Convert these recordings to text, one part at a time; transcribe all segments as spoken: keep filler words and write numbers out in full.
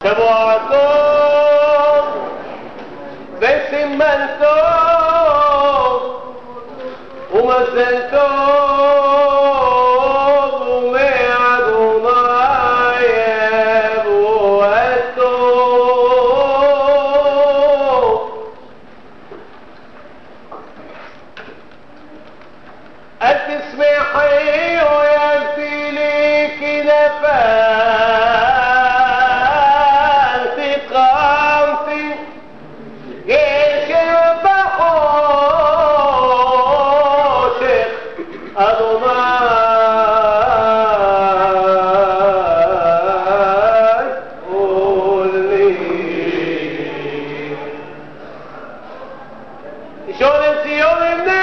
שבועתו וסימנתו ומזל טוב ומאדוני יבואתו. אל תשמחי אויבתי לי כי נפלתי קמתי גשם בחושך אדוני עולמי. שולם ציון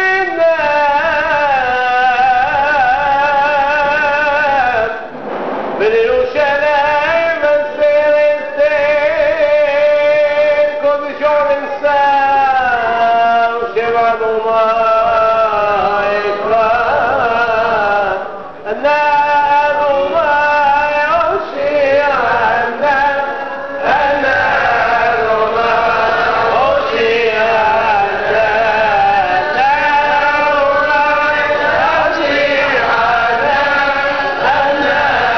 נמנעת ולירושלים הסרטן כל שולם שם שבע אדוני אקרא אנא אדוני הושיענה אנא אדוני הושיענה אנא אדוני הושיענה אנא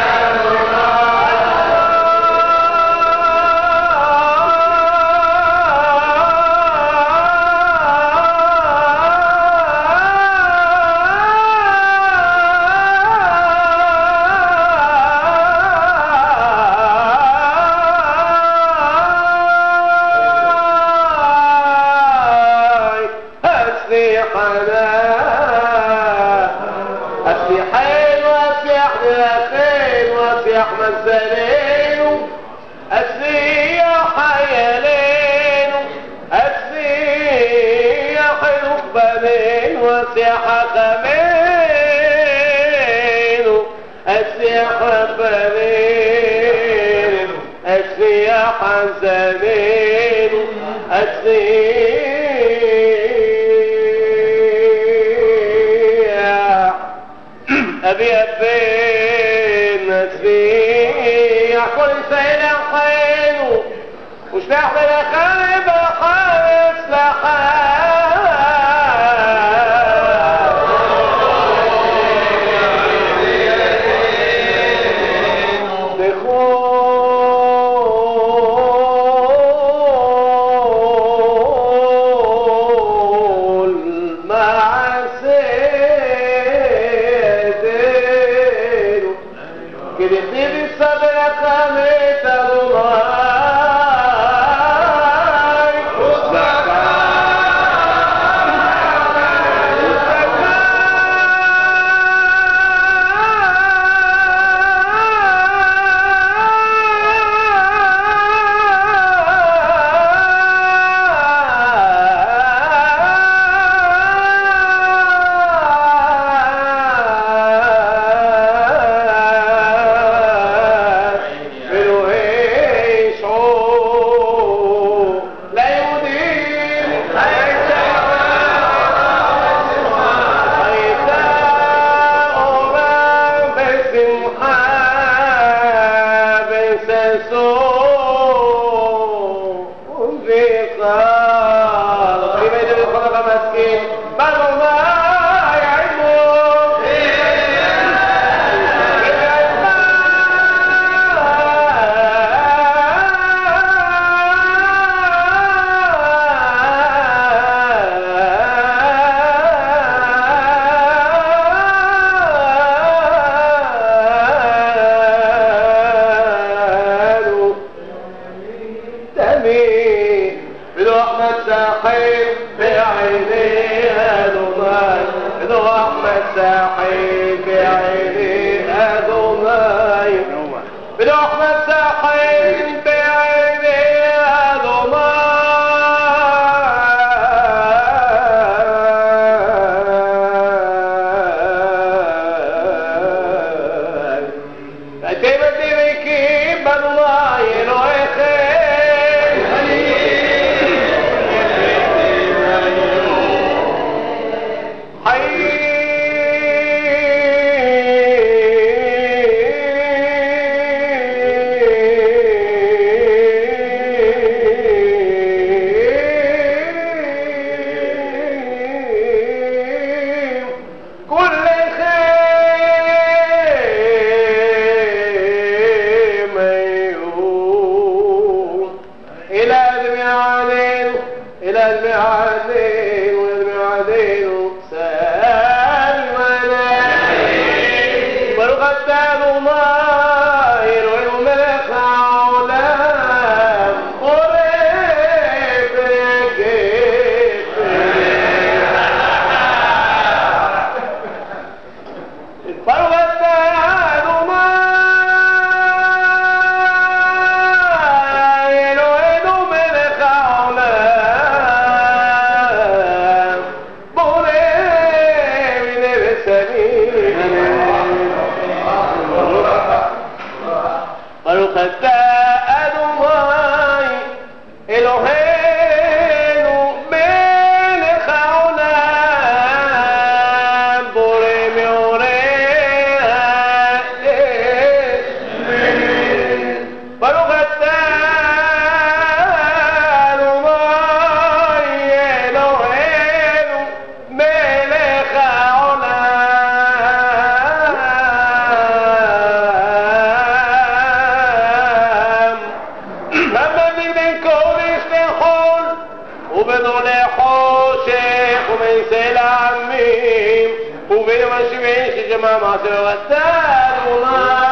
أسلحين وأسلح لأخين وأسلح مزالين أسلح حيالين أسلح ركبانين وأسلح خمين أسلح خمين أسلح حزانين أسلح أبي أبين أسبيح كل سيلة حينه وشبح بالأخارب أخارب سلحان دخول مع كدتني بالصبر أقامت أدوناي حي إلى المعادين والمعادين سلمنا برغ التاب الله يروي ملك عولام قريب يجيب برغ التاب الله يروي ملك عولام قريب لبسنين برغ التاب الله إلهينو ملك عولام قريب برغ التاب الله إلهينو ملك عولام لما من كورش لحول وبدون حوشك ومن سلامين وبين ما شبهش جماعة ما سوى التالونا